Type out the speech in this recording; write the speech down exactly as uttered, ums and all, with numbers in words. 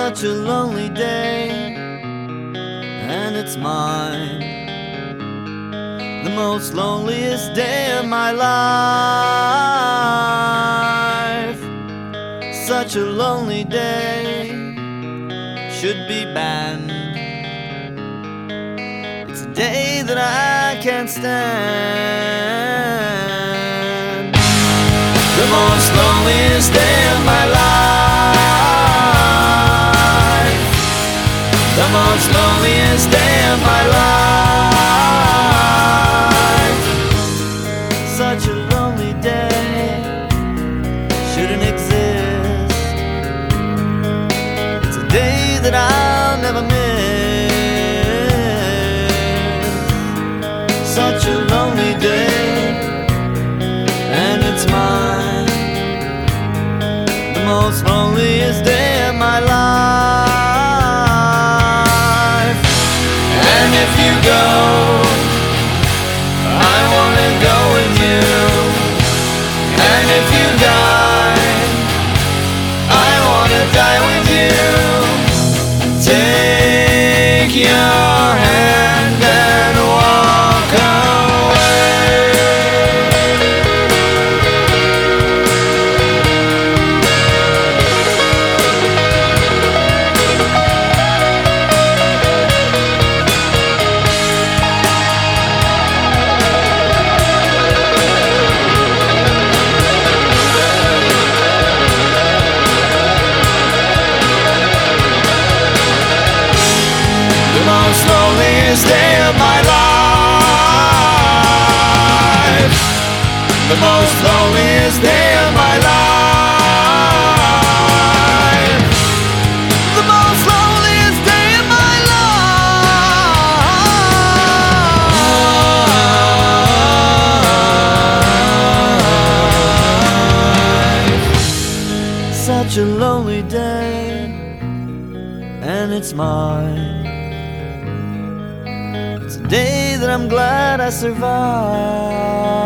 such a lonely day, and it's mine, the most loneliest day of my life. Such a lonely day should be banned. It's a day that I can't stand. The most loneliest day of my life. The most loneliest day of my life. Such a lonely day shouldn't exist. It's a day that I'll never miss. Such a lonely day, and it's mine, the most loneliest day of my life. And if you go, I wanna go with you. And if you die, I wanna die with you. Take your hand and walk away. The most loneliest day of my life. The most loneliest day of my life. The most loneliest day of my life. Such a lonely day, and it's mine. It's a day that I'm glad I survived.